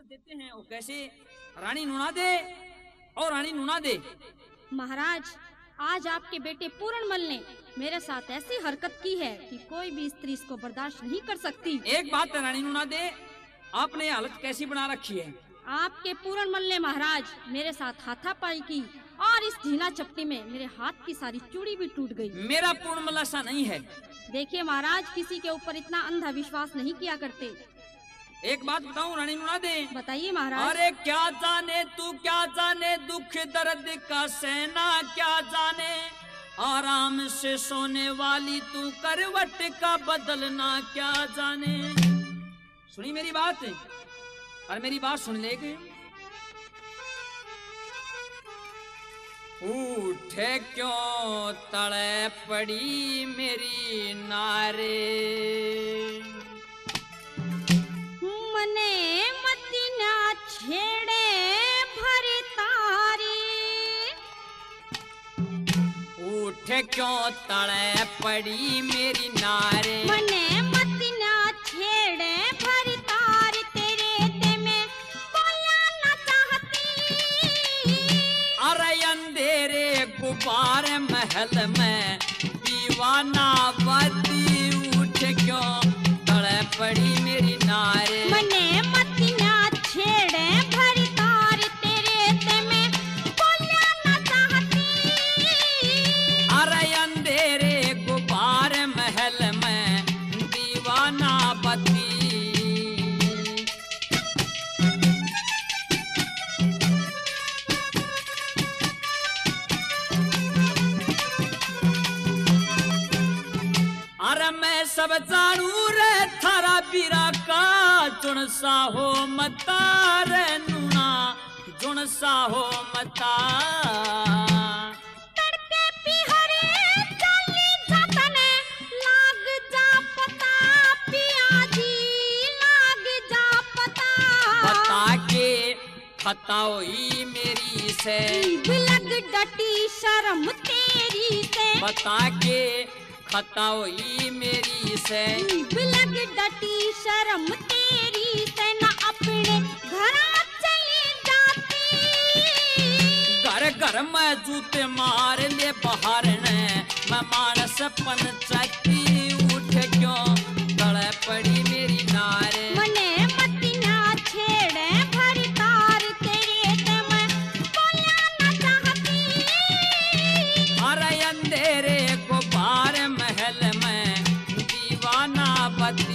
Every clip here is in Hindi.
देते हैं और कैसे रानी नुना दे और रानी नुना दे। महाराज, आज आपके बेटे पूर्णमल ने मेरे साथ ऐसी हरकत की है कि कोई भी स्त्री इसको बर्दाश्त नहीं कर सकती। एक बात है रानी नुना दे, आपने हालत कैसी बना रखी है? आपके पूर्णमल ने महाराज मेरे साथ हाथापाई की और इस ढीला चपटी में मेरे हाथ की सारी चूड़ी भी टूट गई। मेरा पूर्णमल ऐसा नहीं है। देखिए महाराज, किसी के ऊपर इतना अंधा विश्वास नहीं किया करते। एक बात बताऊं रानी नुना दे? बताइए महाराज। अरे क्या जाने तू, क्या जाने दुख दर्द का सहना, क्या जाने आराम से सोने वाली तू करवट का बदलना, क्या जाने। सुनी मेरी बात? और मेरी बात सुन लेगे। उठे क्यों तड़े पड़ी मेरी नारे, मने मती ना छेड़े भरी तारी। उठे क्यों तड़े पड़ी मेरी नारे, मने मती ना छेड़े भरी तारी। तेरे ते मैं बोलना ना चाहती। अरे अंधेरे गुब्बारे महल में दीवाना बदी। उठे क्यों तड़े पड़ी मेरी नारे, मने मती ना छेड़े भरी तारी। तेरे ते मैं बोलना ना चाहती। अरे अंधेरे गुब्बारे महल में दीवाना बदी। अरे मैं सब जानू रे थारा बीरा का, जुन सा हो मता रे नुना, जुन सा हो मता। तड़के पिहरे चली जतने लाग जा पता। पिया जी लाग जा पता। बता के खता हुई मेरी से, बिलग डटी शर्म तेरी से। बता के खता हुई मेरी से। बिलग डटी शर्म तेरी से। ना अपने घर चली जाती। घर घर में जूते मार ले बाहर ने, मैं मानस पंचायती। उठ क्यों तड़े पड़ी मेरी नारे, मने मती ना छेड़े भरी तार। तेरे ते मैं बोलना ना चाहती। अरे अंधेरे गुब्बारे महल में दीवाना बदी।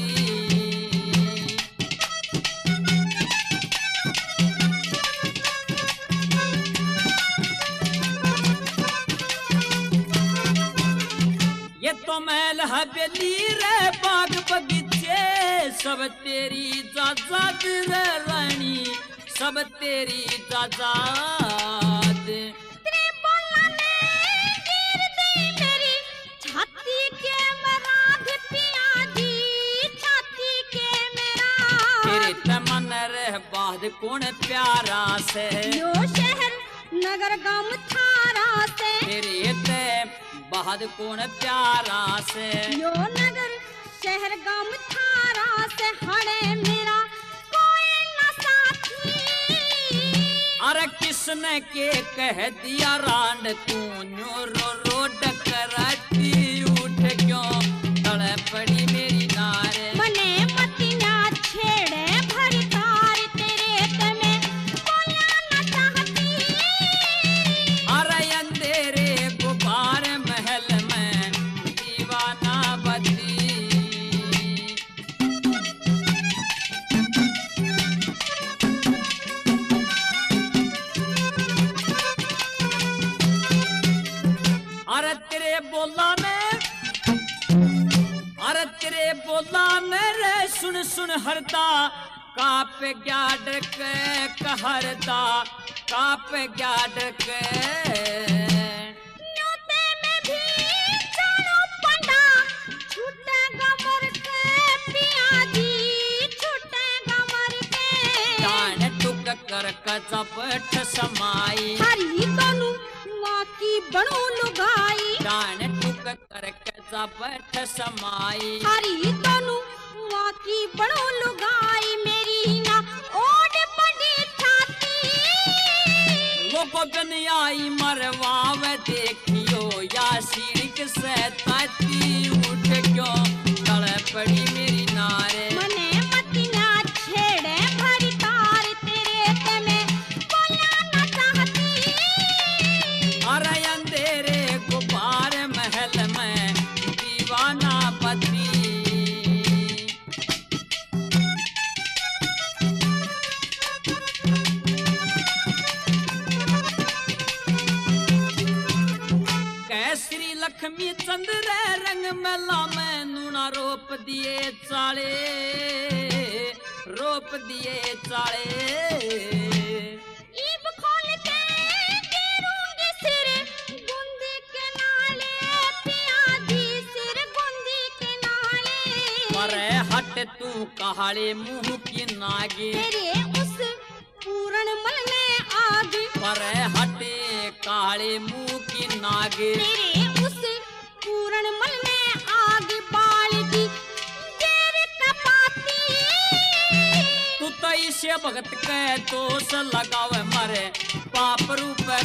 ये तो महल हवेली रे बाग बगीचे, सब तेरी जाजाद रे रानी, सब तेरी जाजाद। तेरे बोलने गिर गई मेरी छाती के मराध। पिया जी छाती के मेरा। तेरे तमन रह बाद कौन प्यारा से, यो शहर नगर गांव थारा से। तेरे ते बाद कौन प्यारा से। यो नगर शहर गांव थारा से। हड़े मेरा कोई न साथी। अरे किसने के कह दिया रांड तू न्यू रो रो डकराती। उठ क्यों तड़े पड़ी मेरी नारे, मने मती ना छेड़े भरी तार। तेरे ते मैं बोलना ना चाहती। अरे अंधेरे गुब्बारे महल में दीवाना बदी। अरे तेरे बोला में, अरे तेरे बोला मेरे सुन सुन हरदा। काप गया डक कहरदा, काप गया डक। न्योते में भी जानो पंडा। छूटेगा मर के पिया जी छूटेगा मर के। डान टुक कर कचपट समाई, हरी तनु माँ की बड़ो लुगाई। डान टुक कर कचपट समाई। हरी तनु माँ की बड़ो लुगाई। मेरी ना ओढ़ पड़ जोगन आई मरवावे देखियो या सीढ़ी से ताती उठ क्यों तड़ पड़ी मेरी नारे मने मतिया छेड़े भरी तार तेरे ते मैं बोलना ना चाहती अरे अंधेरे गुब्बार महल में दीवाना पति श्री लक्ष्मी चंद्र रंग मेला में नूना रोप दिए चाले ईब खोल के गिरूंगी सिर गुंदी के नाले पियाजी सिर गुंदी के नाले पर हट तू कहाड़े मुंह की नागे तेरे उस पूर्ण मन में आग पर हटे काले मुंह की नागे तेरे उस पूर्ण मन में आग बाल की जेर तपाती तू तो इसे भगत के दोष लगावे मरे पाप रूप